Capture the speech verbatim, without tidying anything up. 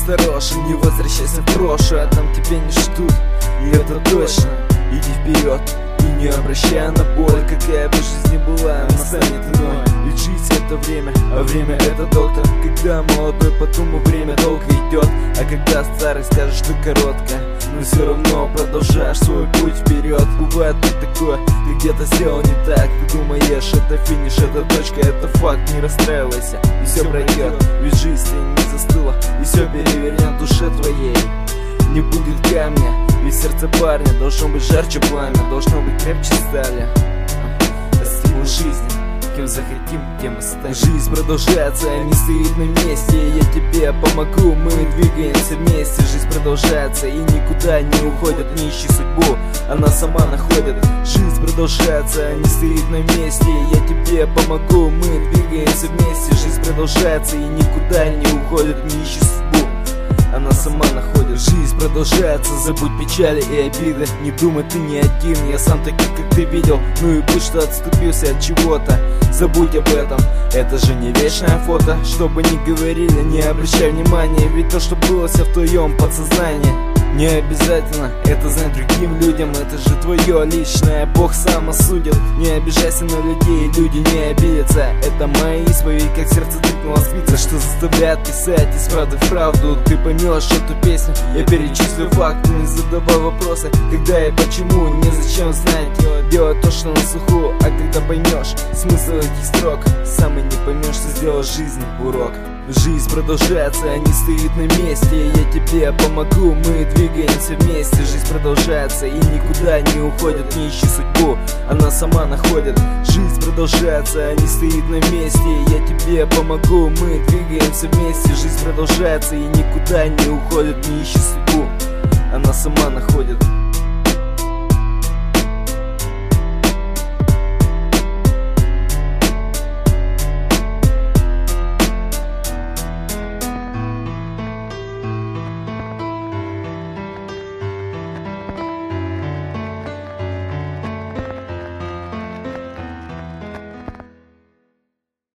осторожен, не возвращайся в прошлое, там тебя не ждут, и это точно. Иди вперед и не обращай на боль, какая бы жизнь ни была, она станет иной. Ведь жизнь это время, а время это доктор. Когда молодой, подумай, время долго идет, а когда старый, скажешь, что коротко, но все равно продолжаешь свой путь вперед. Бывает и такое, ты где-то сделал не так, ты думаешь, это финиш, это точка, это факт. Не расстраивайся, и все пройдет, ведь жизнь не застыла, и все перевернет в душе твоей. Не будет камня, ведь сердце парня должно быть жарче пламя, должно быть крепче стали. Стимул жизни, кем захотим, тем и станем. Жизнь продолжается, не стоит на месте, я тебе помогу, мы двигаемся вместе. Жизнь продолжается и никуда не уходит, не ищи судьбу, она сама находит. Жизнь продолжается, не стоит на месте, я тебе помогу, мы двигаемся вместе. Жизнь продолжается и никуда не уходит, не ищи судьбу, она сама находит. Жизнь продолжается, забудь печали и обиды, не думай, ты не один, я сам таких, как ты видел. Ну и будь, что отступился от чего-то, забудь об этом, это же не вечное фото. Что бы ни говорили, не обращай внимания, ведь то, что было все в твоем подсознании, не обязательно это знать другим людям, это же твое личное, Бог сам осудит. Не обижайся на людей, люди не обидятся, это мои свои, как сердце тыкнула спица, что заставляет писать из правды в правду. Ты поймешь эту песню, я перечислю факты, не задавай вопросы, когда и почему, незачем знать, делать то, что на слуху. А когда поймешь смысл этих строк, сам и не поймешь, что сделал жизнь урок. Жизнь продолжается, не стоит на месте, я тебе помогу, мы двигаемся вместе. Жизнь продолжается и никуда не уходит, не ищи судьбу, она сама находит. Жизнь продолжается, не стоит на месте, я тебе помогу, мы двигаемся вместе. Жизнь продолжается и никуда не уходит, не ищи судьбу, она сама находит.